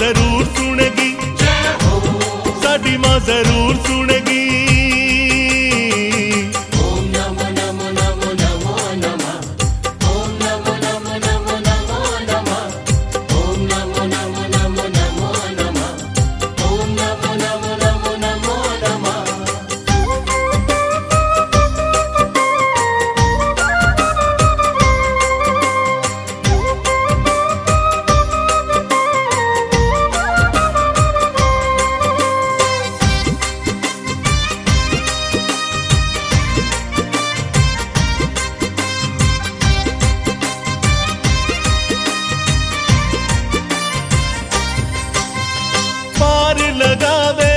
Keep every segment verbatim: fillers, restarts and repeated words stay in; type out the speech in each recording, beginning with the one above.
जरूर सुनेगी, साडी मां जरूर सुनेगी। ओम नमो नमो नमो नमो नमः, ओम नमो नमो नमो नमो नमः, ओम नमो नमो नमो नमो नमः, ओम नमो नमो नमो नमो नमः। लगावे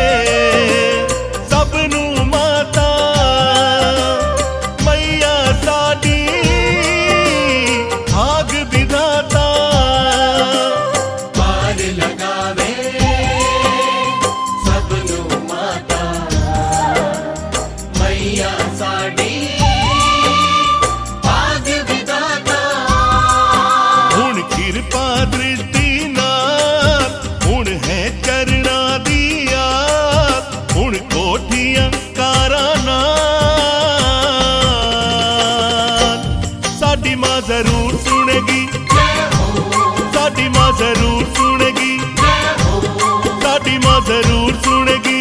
सबनू माता मैया साडी भाग विधाता। पार लगावे सबनू माता मैया साडी भाग विधाता। हुण कृपा दृष्टि नाल हुण है चरणा दिया, हुण कोठियां कारां नाल। साडी मां जरूर सुनेगी, साडी मां जरूर सुनेगी, साडी मां जरूर सुनेगी।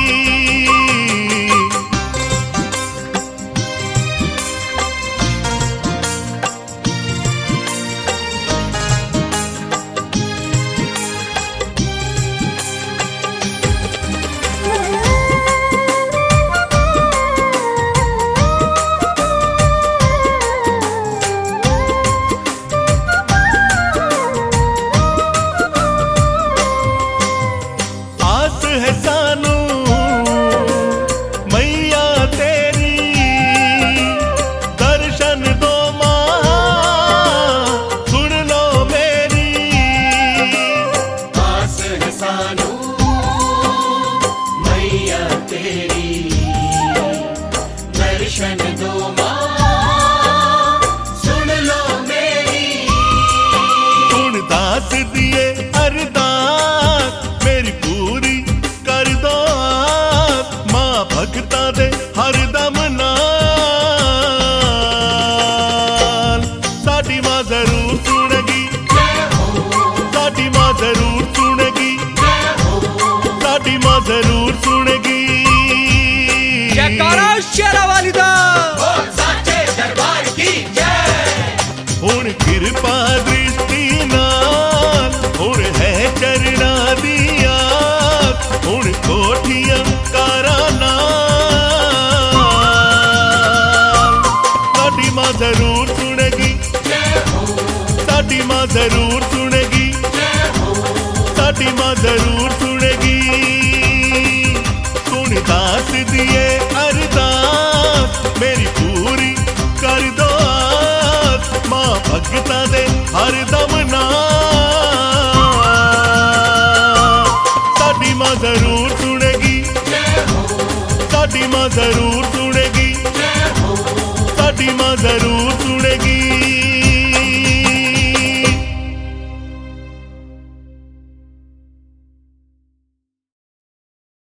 है सानू मैया तेरी, दर्शन दो मां सुन लो मेरी। आस है सानू मैया तेरी, दर्शन दो मां सुन लो मेरी। सुन दास दिए अरदास मेरी पूरी कर दो आप, मां भगतां दे हरदम नाल। साडी मां जरूर सुनेगी, साडी मां जरूर सुनेगी, साडी मां जरूर सुनेगी। जयकारा शेरा वाली दा, बोल साचे दरबार की जय। हुण कृपा दृष्टि नाल हुण है चरणा दिया, हुण कोठियां कारां नाल। साडी मां जरूर सुनेगी, साडी मां जरूर सुनेगी, साडी मां जरूर सुनेगी। सुन दास दिए अरदास मेरी पूरी कर दो आस, मां भगतां दे हरदम नाल। साडी मां जरूर सुनेगी, साडी मां जरूर सुनेगी, साडी मां जरूर सुनेगी।